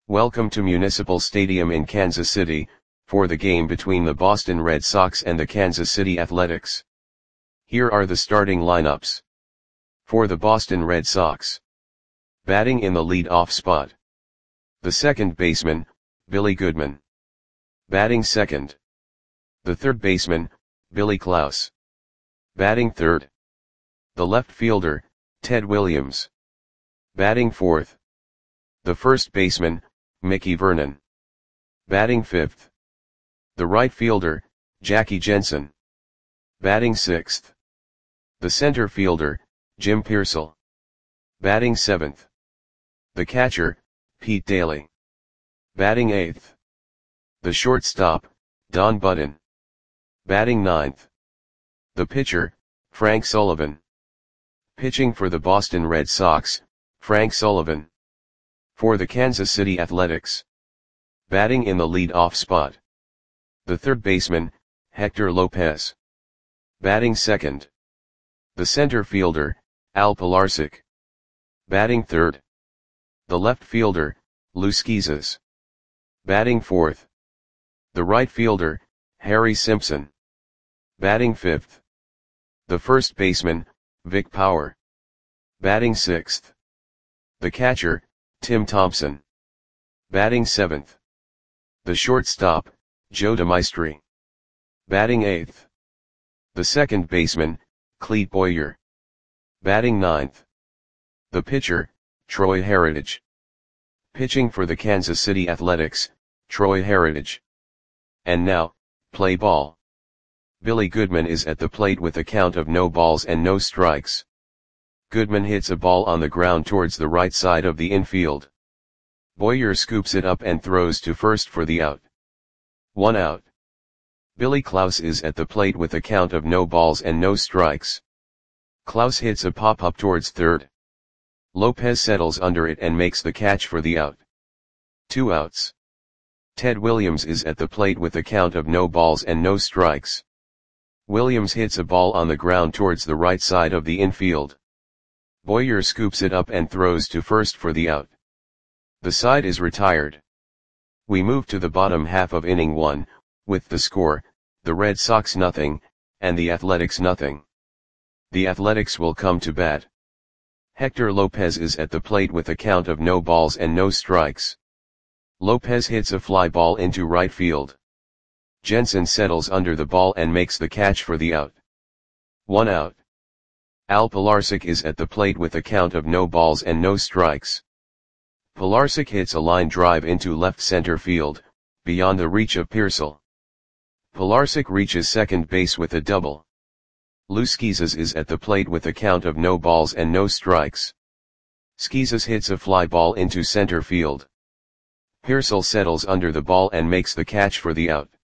Welcome to Municipal Stadium in Kansas City, for the game between the Boston Red Sox and the Kansas City Athletics. Here are the starting lineups. For the Boston Red Sox. Batting in the lead-off spot. The second baseman, Billy Goodman. Batting second. The third baseman, Billy Klaus. Batting third. The left fielder, Ted Williams. Batting fourth. The first baseman, Mickey Vernon. Batting fifth. The right fielder, Jackie Jensen. Batting sixth. The center fielder, Jim Piersall. Batting seventh. The catcher, Pete Daly. Batting eighth. The shortstop, Don Button. Batting ninth. The pitcher, Frank Sullivan. Pitching for the Boston Red Sox, Frank Sullivan. For the Kansas City Athletics. Batting in the lead-off spot. The third baseman, Hector Lopez. Batting second. The center fielder, Al Pilarczyk. Batting third. The left fielder, Lou Schizas. Batting fourth. The right fielder, Harry Simpson. Batting fifth. The first baseman, Vic Power. Batting sixth. The catcher, Tim Thompson. Batting seventh. The shortstop, Joe DeMaestri. Batting eighth. The second baseman, Clete Boyer. Batting ninth. The pitcher, Troy Heritage. Pitching for the Kansas City Athletics, Troy Heritage. And now, play ball. Billy Goodman is at the plate with a count of no balls and no strikes. Goodman hits a ball on the ground towards the right side of the infield. Boyer scoops it up and throws to first for the out. 1 out. Billy Klaus is at the plate with a count of no balls and no strikes. Klaus hits a pop-up towards third. Lopez settles under it and makes the catch for the out. 2 outs. Ted Williams is at the plate with a count of no balls and no strikes. Williams hits a ball on the ground towards the right side of the infield. Boyer scoops it up and throws to first for the out. The side is retired. We move to the bottom half of inning 1, with the score, the Red Sox nothing, and the Athletics nothing. The Athletics will come to bat. Hector Lopez is at the plate with a count of no balls and no strikes. Lopez hits a fly ball into right field. Jensen settles under the ball and makes the catch for the out. 1 out. Al Pilarczyk is at the plate with a count of no balls and no strikes. Pilarczyk hits a line drive into left center field, beyond the reach of Piersall. Pilarczyk reaches second base with a double. Lou Schizas is at the plate with a count of no balls and no strikes. Schizas hits a fly ball into center field. Piersall settles under the ball and makes the catch for the out.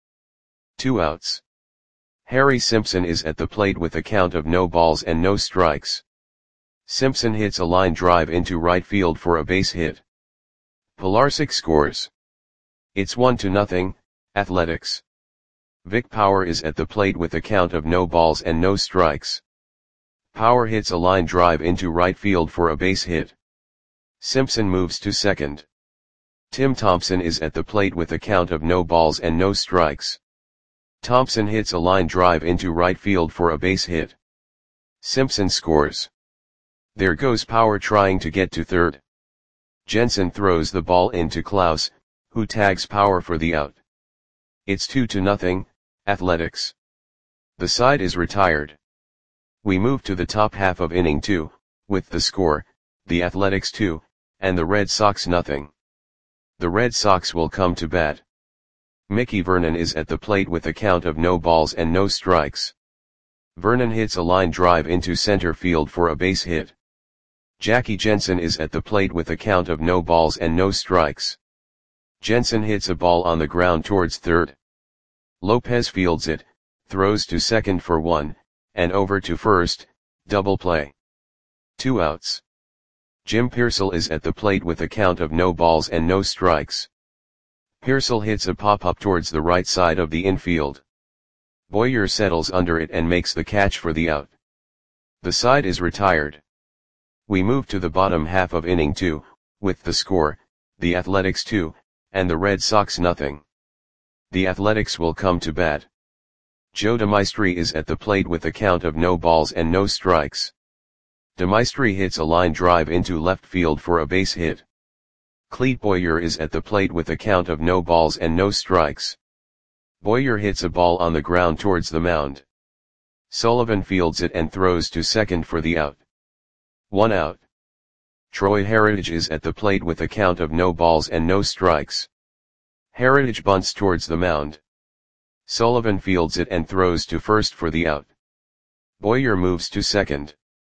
2 outs. Harry Simpson is at the plate with a count of no balls and no strikes. Simpson hits a line drive into right field for a base hit. Pilarczyk scores. It's 1-0, Athletics. Vic Power is at the plate with a count of no balls and no strikes. Power hits a line drive into right field for a base hit. Simpson moves to second. Tim Thompson is at the plate with a count of no balls and no strikes. Thompson hits a line drive into right field for a base hit. Simpson scores. There goes Power trying to get to third. Jensen throws the ball into Klaus, who tags Power for the out. It's 2-0, Athletics. The side is retired. We move to the top half of inning 2, with the score, the Athletics 2, and the Red Sox nothing. The Red Sox will come to bat. Mickey Vernon is at the plate with a count of no balls and no strikes. Vernon hits a line drive into center field for a base hit. Jackie Jensen is at the plate with a count of no balls and no strikes. Jensen hits a ball on the ground towards third. Lopez fields it, throws to second for 1, and over to first, double play. 2 outs. Jim Piersall is at the plate with a count of no balls and no strikes. Piersall hits a pop-up towards the right side of the infield. Boyer settles under it and makes the catch for the out. The side is retired. We move to the bottom half of inning 2, with the score, the Athletics 2, and the Red Sox nothing. The Athletics will come to bat. Joe DeMaestri is at the plate with a count of no balls and no strikes. DeMaestri hits a line drive into left field for a base hit. Clete Boyer is at the plate with a count of no balls and no strikes. Boyer hits a ball on the ground towards the mound. Sullivan fields it and throws to second for the out. 1 out. Troy Heritage is at the plate with a count of no balls and no strikes. Heritage bunts towards the mound. Sullivan fields it and throws to first for the out. Boyer moves to second.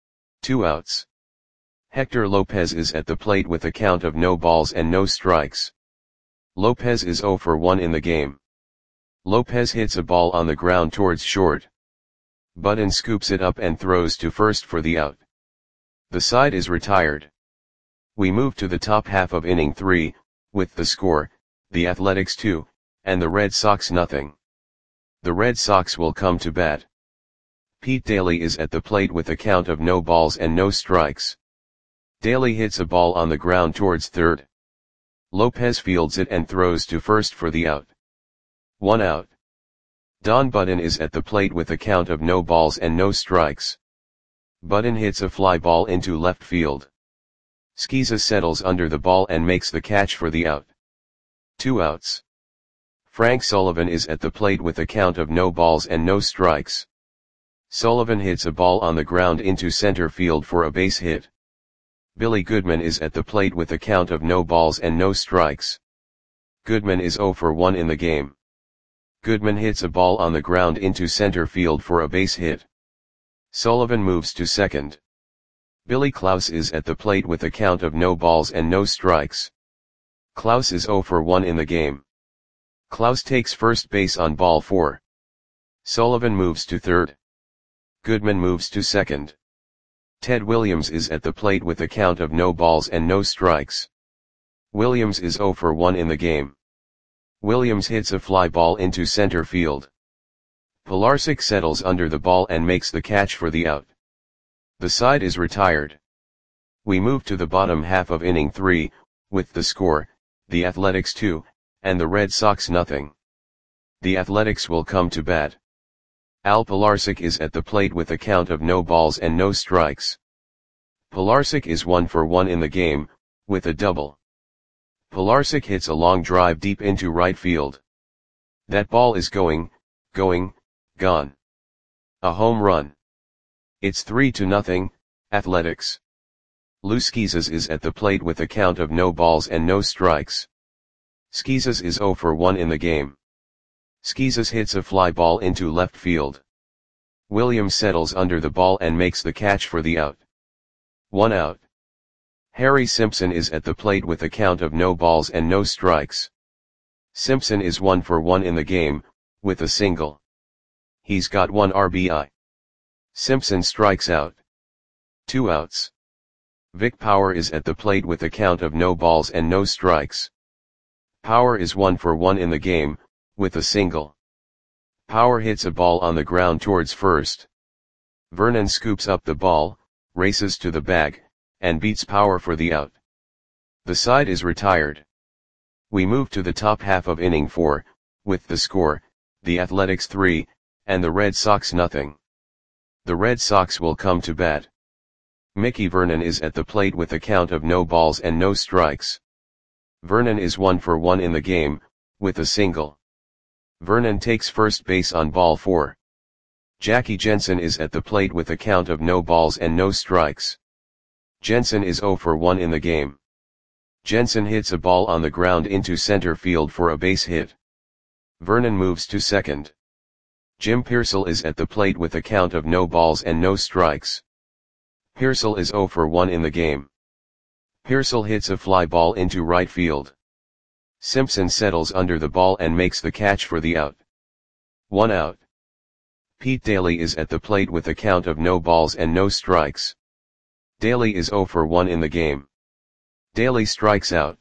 2 outs. Hector Lopez is at the plate with a count of no balls and no strikes. Lopez is 0 for 1 in the game. Lopez hits a ball on the ground towards short. Button scoops it up and throws to first for the out. The side is retired. We move to the top half of inning 3, with the score, the Athletics 2, and the Red Sox nothing. The Red Sox will come to bat. Pete Daly is at the plate with a count of no balls and no strikes. Daly hits a ball on the ground towards third. Lopez fields it and throws to first for the out. 1 out. Don Button is at the plate with a count of no balls and no strikes. Button hits a fly ball into left field. Skeeza settles under the ball and makes the catch for the out. 2 outs. Frank Sullivan is at the plate with a count of no balls and no strikes. Sullivan hits a ball on the ground into center field for a base hit. Billy Goodman is at the plate with a count of no balls and no strikes. Goodman is 0 for 1 in the game. Goodman hits a ball on the ground into center field for a base hit. Sullivan moves to second. Billy Klaus is at the plate with a count of no balls and no strikes. Klaus is 0 for 1 in the game. Klaus takes first base on ball 4. Sullivan moves to third. Goodman moves to second. Ted Williams is at the plate with a count of no balls and no strikes. Williams is 0 for 1 in the game. Williams hits a fly ball into center field. Pilarczyk settles under the ball and makes the catch for the out. The side is retired. We move to the bottom half of inning 3, with the score, the Athletics 2, and the Red Sox nothing. The Athletics will come to bat. Al Pilarczyk is at the plate with a count of no balls and no strikes. Pilarczyk is 1 for 1 in the game, with a double. Pilarczyk hits a long drive deep into right field. That ball is going, gone. A home run. It's 3-0, Athletics. Lou Skeezas is at the plate with a count of no balls and no strikes. Skeezas is 0 for 1 in the game. Skeezas hits a fly ball into left field. Williams settles under the ball and makes the catch for the out. 1 out. Harry Simpson is at the plate with a count of no balls and no strikes. Simpson is 1 for 1 in the game, with a single. He's got 1 RBI. Simpson strikes out. 2 outs. Vic Power is at the plate with a count of no balls and no strikes. Power is 1 for 1 in the game, with a single. Power hits a ball on the ground towards first. Vernon scoops up the ball, races to the bag, and beats Power for the out. The side is retired. We move to the top half of inning 4, with the score, the Athletics 3, and the Red Sox nothing. The Red Sox will come to bat. Mickey Vernon is at the plate with a count of no balls and no strikes. Vernon is 1 for 1 in the game, with a single. Vernon takes first base on ball 4. Jackie Jensen is at the plate with a count of no balls and no strikes. Jensen is 0 for 1 in the game. Jensen hits a ball on the ground into center field for a base hit. Vernon moves to second. Jim Piersall is at the plate with a count of no balls and no strikes. Piersall is 0 for 1 in the game. Piersall hits a fly ball into right field. Simpson settles under the ball and makes the catch for the out. 1 out. Pete Daly is at the plate with a count of no balls and no strikes. Daly is 0 for 1 in the game. Daly strikes out.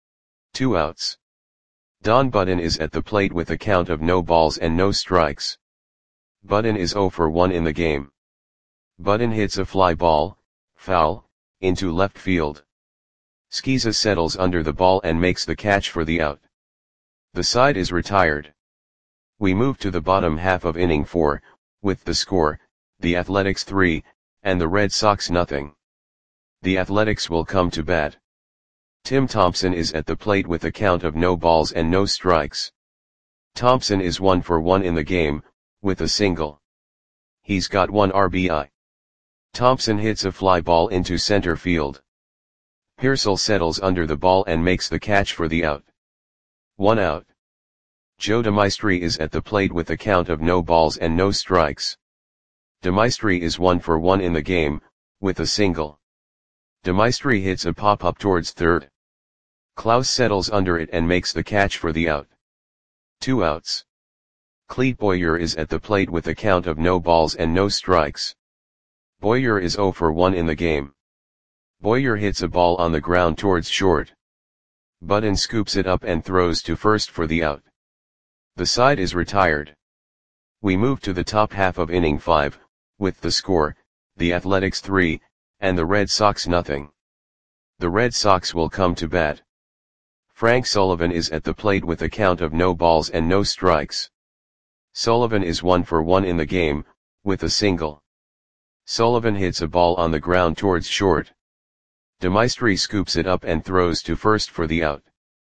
2 outs. Don Button is at the plate with a count of no balls and no strikes. Button is 0 for 1 in the game. Button hits a fly ball, foul, into left field. Skiza settles under the ball and makes the catch for the out. The side is retired. We move to the bottom half of inning 4, with the score, the Athletics 3, and the Red Sox nothing. The Athletics will come to bat. Tim Thompson is at the plate with a count of no balls and no strikes. Thompson is 1 for 1 in the game, with a single. He's got 1 RBI. Thompson hits a fly ball into center field. Pearsall settles under the ball and makes the catch for the out. 1 out. Joe DeMaestri is at the plate with a count of no balls and no strikes. DeMaestri is 1 for 1 in the game, with a single. DeMaestri hits a pop-up towards third. Klaus settles under it and makes the catch for the out. 2 outs. Clete Boyer is at the plate with a count of no balls and no strikes. Boyer is 0 for 1 in the game. Boyer hits a ball on the ground towards short. Budden scoops it up and throws to first for the out. The side is retired. We move to the top half of inning 5, with the score, the Athletics 3, and the Red Sox nothing. The Red Sox will come to bat. Frank Sullivan is at the plate with a count of no balls and no strikes. Sullivan is 1 for 1 in the game, with a single. Sullivan hits a ball on the ground towards short. DeMaestri scoops it up and throws to first for the out.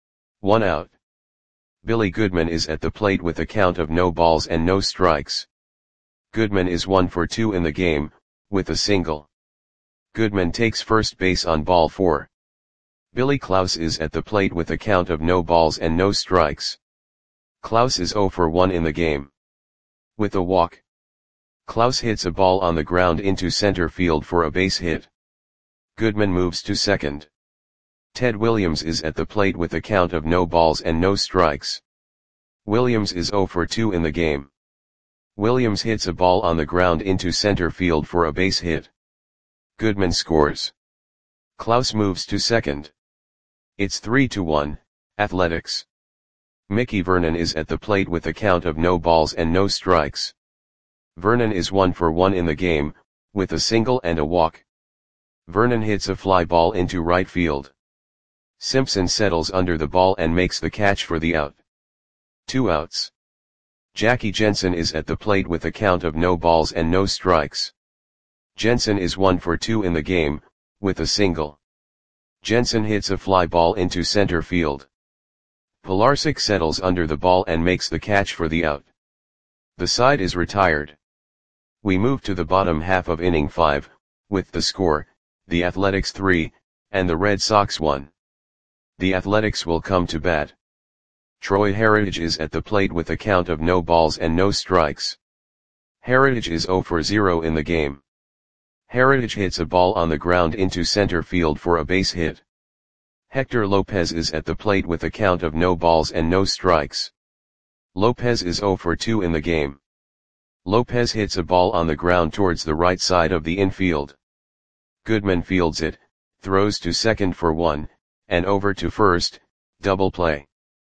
1 out. Billy Goodman is at the plate with a count of no balls and no strikes. Goodman is 1 for 2 in the game, with a single. Goodman takes first base on ball 4. Billy Klaus is at the plate with a count of no balls and no strikes. Klaus is 0 for 1 in the game. With a walk. Klaus hits a ball on the ground into center field for a base hit. Goodman moves to second. Ted Williams is at the plate with a count of no balls and no strikes. Williams is 0 for 2 in the game. Williams hits a ball on the ground into center field for a base hit. Goodman scores. Klaus moves to second. It's 3-1, Athletics. Mickey Vernon is at the plate with a count of no balls and no strikes. Vernon is 1 for 1 in the game, with a single and a walk. Vernon hits a fly ball into right field. Simpson settles under the ball and makes the catch for the out. 2 outs. Jackie Jensen is at the plate with a count of no balls and no strikes. Jensen is 1 for 2 in the game, with a single. Jensen hits a fly ball into center field. Pilarczyk settles under the ball and makes the catch for the out. The side is retired. We move to the bottom half of inning 5, with the score, the Athletics 3, and the Red Sox 1. The Athletics will come to bat. Troy Heritage is at the plate with a count of no balls and no strikes. Heritage is 0 for 0 in the game. Heritage hits a ball on the ground into center field for a base hit. Hector Lopez is at the plate with a count of no balls and no strikes. Lopez is 0 for 2 in the game. Lopez hits a ball on the ground towards the right side of the infield. Goodman fields it, throws to second for 1, and over to first, double play.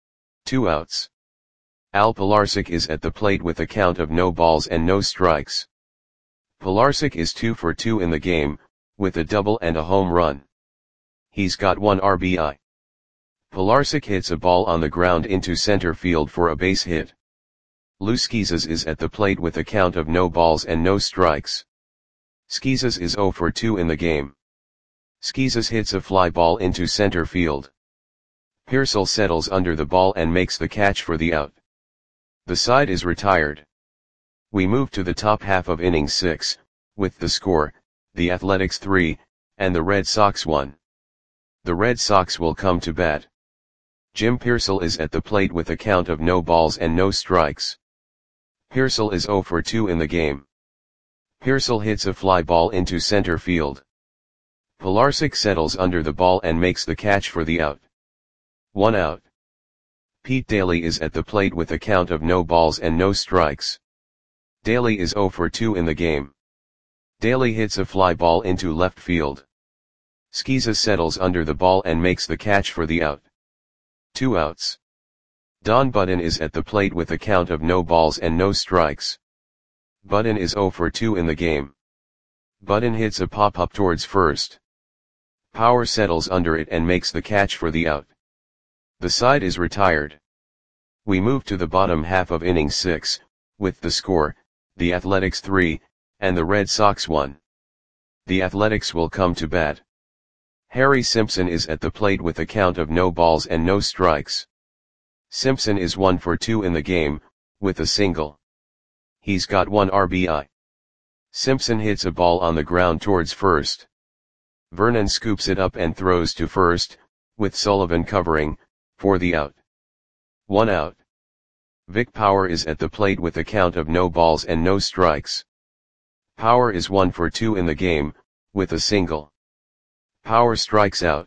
2 outs. Al Pilarczyk is at the plate with a count of no balls and no strikes. Pilarczyk is 2 for 2 in the game, with a double and a home run. He's got 1 RBI. Pilarczyk hits a ball on the ground into center field for a base hit. Lou Skizas is at the plate with a count of no balls and no strikes. Skizas is 0 for 2 in the game. Skizas hits a fly ball into center field. Pearsall settles under the ball and makes the catch for the out. The side is retired. We move to the top half of inning 6, with the score, the Athletics 3, and the Red Sox 1. The Red Sox will come to bat. Jim Pearsall is at the plate with a count of no balls and no strikes. Pearsall is 0 for 2 in the game. Pearsall hits a fly ball into center field. Pilarczyk settles under the ball and makes the catch for the out. 1 out. Pete Daly is at the plate with a count of no balls and no strikes. Daly is 0 for 2 in the game. Daly hits a fly ball into left field. Skiza settles under the ball and makes the catch for the out. 2 outs. Don Budden is at the plate with a count of no balls and no strikes. Budden is 0 for 2 in the game. Budden hits a pop-up towards first. Power settles under it and makes the catch for the out. The side is retired. We move to the bottom half of inning 6, with the score, the Athletics 3, and the Red Sox 1. The Athletics will come to bat. Harry Simpson is at the plate with a count of no balls and no strikes. Simpson is 1 for 2 in the game, with a single. He's got 1 RBI. Simpson hits a ball on the ground towards first. Vernon scoops it up and throws to first, with Sullivan covering, for the out. 1 out. Vic Power is at the plate with a count of no balls and no strikes. Power is 1 for 2 in the game, with a single. Power strikes out.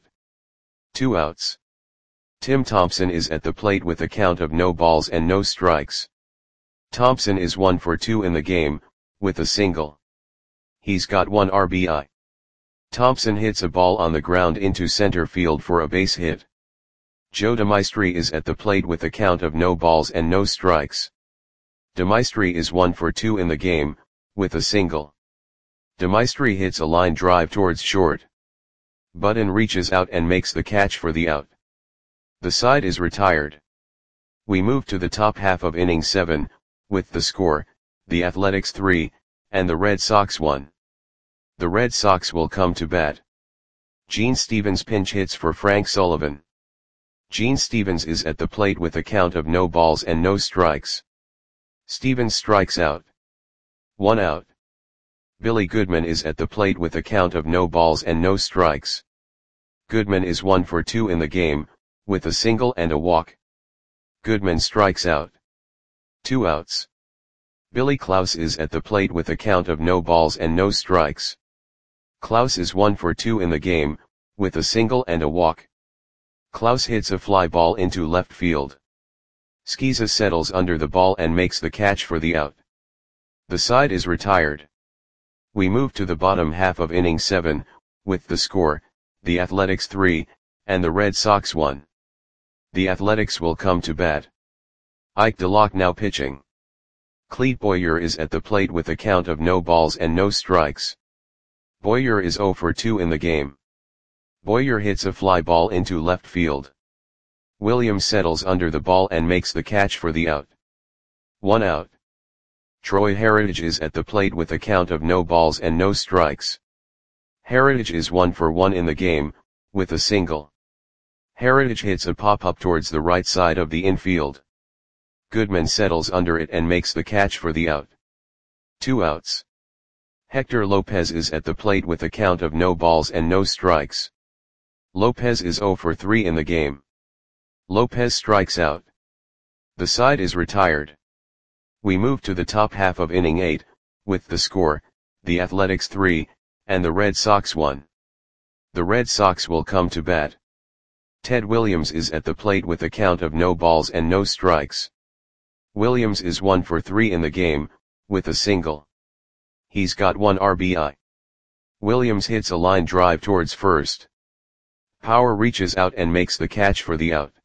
2 outs. Tim Thompson is at the plate with a count of no balls and no strikes. Thompson is 1 for 2 in the game, with a single. He's got 1 RBI. Thompson hits a ball on the ground into center field for a base hit. Joe DeMaestri is at the plate with a count of no balls and no strikes. DeMaestri is 1 for 2 in the game, with a single. DeMaestri hits a line drive towards short. Button reaches out and makes the catch for the out. The side is retired. We move to the top half of inning 7, with the score, the Athletics 3, and the Red Sox 1. The Red Sox will come to bat. Gene Stevens pinch hits for Frank Sullivan. Gene Stevens is at the plate with a count of no balls and no strikes. Stevens strikes out. 1 out. Billy Goodman is at the plate with a count of no balls and no strikes. Goodman is 1 for 2 in the game, with a single and a walk. Goodman strikes out. 2 outs. Billy Klaus is at the plate with a count of no balls and no strikes. Klaus is 1 for 2 in the game, with a single and a walk. Klaus hits a fly ball into left field. Skiza settles under the ball and makes the catch for the out. The side is retired. We move to the bottom half of inning 7, with the score, the Athletics 3, and the Red Sox 1. The Athletics will come to bat. Ike DeLocke now pitching. Clete Boyer is at the plate with a count of no balls and no strikes. Boyer is 0 for 2 in the game. Boyer hits a fly ball into left field. Williams settles under the ball and makes the catch for the out. 1 out. Troy Heritage is at the plate with a count of no balls and no strikes. Heritage is 1 for 1 in the game, with a single. Heritage hits a pop-up towards the right side of the infield. Goodman settles under it and makes the catch for the out. 2 outs. Hector Lopez is at the plate with a count of no balls and no strikes. Lopez is 0 for 3 in the game. Lopez strikes out. The side is retired. We move to the top half of inning 8, with the score, the Athletics 3, and the Red Sox 1. The Red Sox will come to bat. Ted Williams is at the plate with a count of no balls and no strikes. Williams is 1 for 3 in the game, with a single. He's got 1 RBI. Williams hits a line drive towards first. Power reaches out and makes the catch for the out.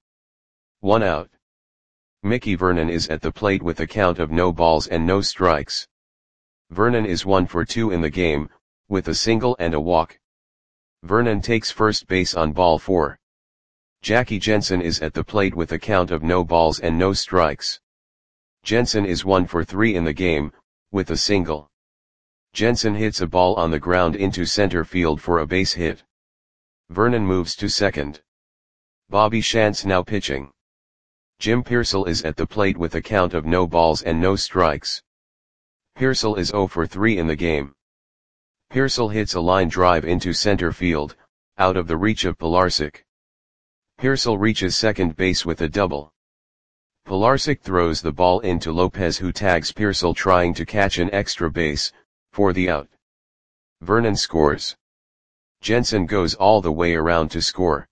1 out. Mickey Vernon is at the plate with a count of no balls and no strikes. Vernon is 1 for 2 in the game, with a single and a walk. Vernon takes first base on ball 4. Jackie Jensen is at the plate with a count of no balls and no strikes. Jensen is 1 for 3 in the game, with a single. Jensen hits a ball on the ground into center field for a base hit. Vernon moves to second. Bobby Shantz now pitching. Jim Piersall is at the plate with a count of no balls and no strikes. Piersall is 0 for 3 in the game. Piersall hits a line drive into center field, out of the reach of Pilarczyk. Piersall reaches second base with a double. Pilarczyk throws the ball into Lopez, who tags Piersall trying to catch an extra base, for the out. Vernon scores. Jensen goes all the way around to score.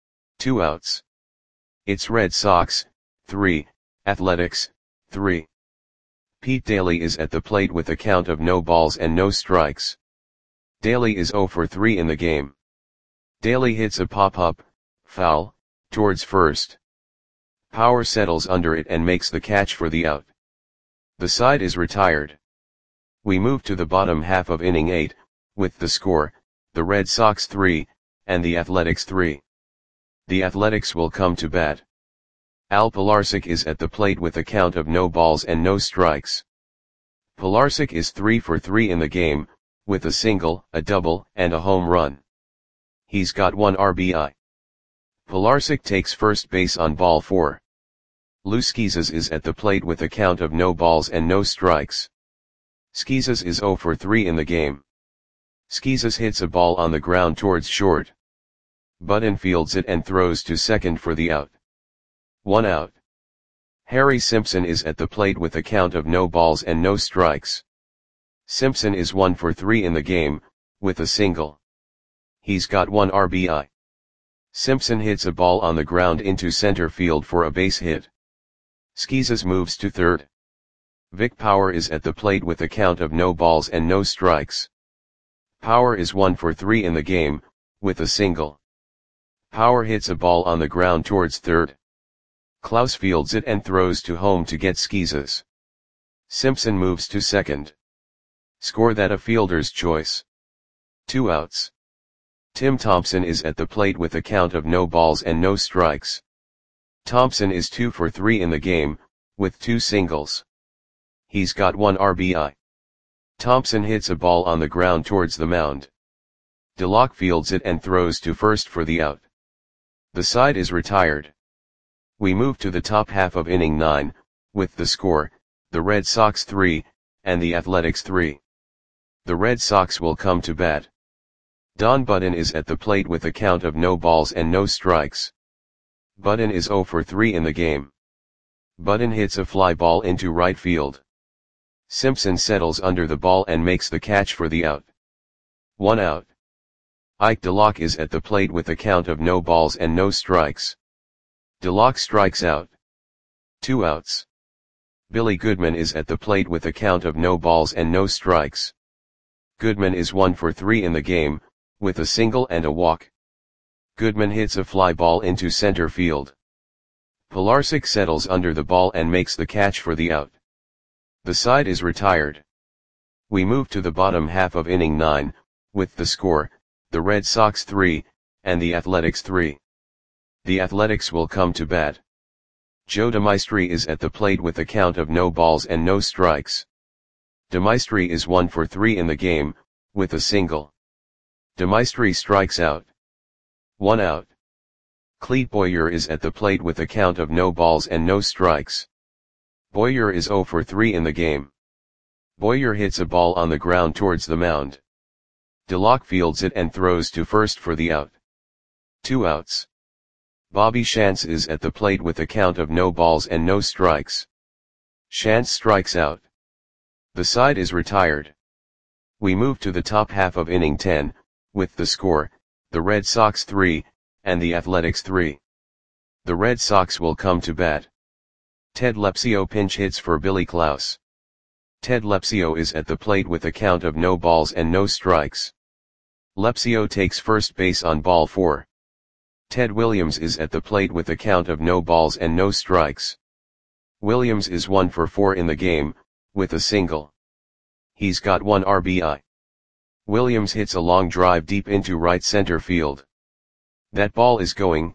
2 outs. It's Red Sox, 3, Athletics, 3. Pete Daly is at the plate with a count of no balls and no strikes. Daly is 0 for 3 in the game. Daly hits a pop-up, foul, towards first. Power settles under it and makes the catch for the out. The side is retired. We move to the bottom half of inning 8, with the score, the Red Sox 3, and the Athletics 3. The Athletics will come to bat. Al Pilarczyk is at the plate with a count of no balls and no strikes. Pilarczyk is 3 for 3 in the game, with a single, a double, and a home run. He's got 1 RBI. Pilarczyk takes first base on ball 4. Lou Schizas is at the plate with a count of no balls and no strikes. Schizas is 0 for 3 in the game. Schizas hits a ball on the ground towards short. Budden fields it and throws to second for the out. 1 out. Harry Simpson is at the plate with a count of no balls and no strikes. Simpson is 1 for 3 in the game, with a single. He's got 1 RBI. Simpson hits a ball on the ground into center field for a base hit. Schizas moves to third. Vic Power is at the plate with a count of no balls and no strikes. Power is 1 for 3 in the game, with a single. Power hits a ball on the ground towards third. Klaus fields it and throws to home to get Schizas. Simpson moves to second. Score that a fielder's choice. 2 outs. Tim Thompson is at the plate with a count of no balls and no strikes. Thompson is 2 for 3 in the game, with 2 singles. He's got 1 RBI. Thompson hits a ball on the ground towards the mound. DeLocke fields it and throws to first for the out. The side is retired. We move to the top half of inning 9, with the score, the Red Sox 3, and the Athletics 3. The Red Sox will come to bat. Don Budden is at the plate with a count of no balls and no strikes. Budden is 0 for 3 in the game. Budden hits a fly ball into right field. Simpson settles under the ball and makes the catch for the out. 1 out. Ike DeLocke is at the plate with a count of no balls and no strikes. DeLocke strikes out. 2 outs. Billy Goodman is at the plate with a count of no balls and no strikes. Goodman is 1 for 3 in the game, with a single and a walk. Goodman hits a fly ball into center field. Pilarczyk settles under the ball and makes the catch for the out. The side is retired. We move to the bottom half of inning 9, with the score, the Red Sox 3, and the Athletics 3. The Athletics will come to bat. Joe DeMaestri is at the plate with a count of no balls and no strikes. DeMaestri is 1 for 3 in the game, with a single. DeMaestri strikes out. 1 out. Clete Boyer is at the plate with a count of no balls and no strikes. Boyer is 0 for 3 in the game. Boyer hits a ball on the ground towards the mound. DeLocke fields it and throws to first for the out. 2 outs. Bobby Shantz is at the plate with a count of no balls and no strikes. Shantz strikes out. The side is retired. We move to the top half of inning 10, with the score, the Red Sox 3, and the Athletics 3. The Red Sox will come to bat. Ted Lepsio pinch hits for Billy Klaus. Ted Lepsio is at the plate with a count of no balls and no strikes. Lepsio takes first base on ball 4. Ted Williams is at the plate with a count of no balls and no strikes. Williams is 1 for 4 in the game, with a single. He's got 1 RBI. Williams hits a long drive deep into right center field. That ball is gone.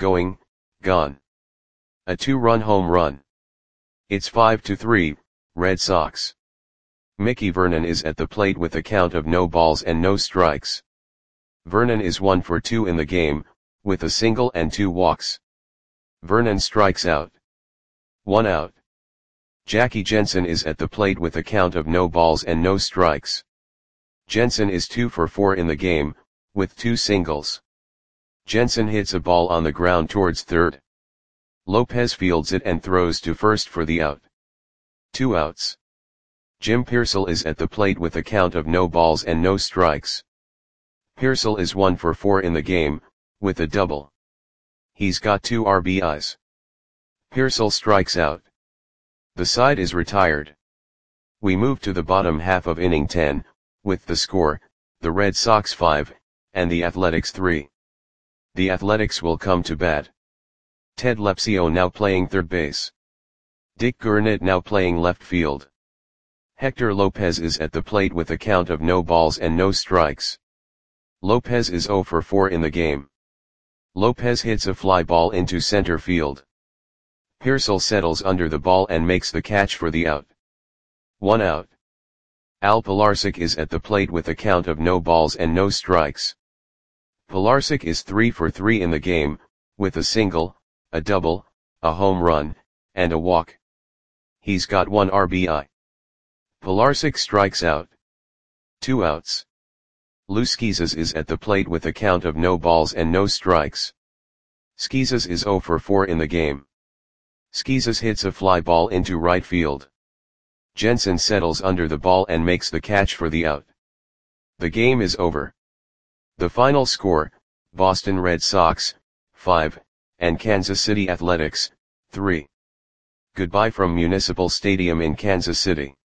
A 2-run home run. It's 5-3, Red Sox. Mickey Vernon is at the plate with a count of no balls and no strikes. Vernon is 1 for 2 in the game, with a single and 2 walks. Vernon strikes out. 1 out. Jackie Jensen is at the plate with a count of no balls and no strikes. Jensen is 2 for 4 in the game, with 2 singles. Jensen hits a ball on the ground towards third. Lopez fields it and throws to first for the out. 2 outs. Jim Pearsall is at the plate with a count of no balls and no strikes. Pearsall is 1 for 4 in the game, with a double. He's got 2 RBIs. Pearsall strikes out. The side is retired. We move to the bottom half of inning 10, with the score, the Red Sox 5, and the Athletics 3. The Athletics will come to bat. Ted Lepsio now playing third base. Dick Gurnett now playing left field. Hector Lopez is at the plate with a count of no balls and no strikes. Lopez is 0 for 4 in the game. Lopez hits a fly ball into center field. Pearsall settles under the ball and makes the catch for the out. 1 out. Al Pilarczyk is at the plate with a count of no balls and no strikes. Pilarczyk is 3 for 3 in the game, with a single, a double, a home run, and a walk. He's got 1 RBI. Pilarczyk strikes out. 2 outs. Lou Schizas is at the plate with a count of no balls and no strikes. Schizas is 0 for 4 in the game. Schizas hits a fly ball into right field. Jensen settles under the ball and makes the catch for the out. The game is over. The final score, Boston Red Sox, 5, and Kansas City Athletics, 3. Goodbye from Municipal Stadium in Kansas City.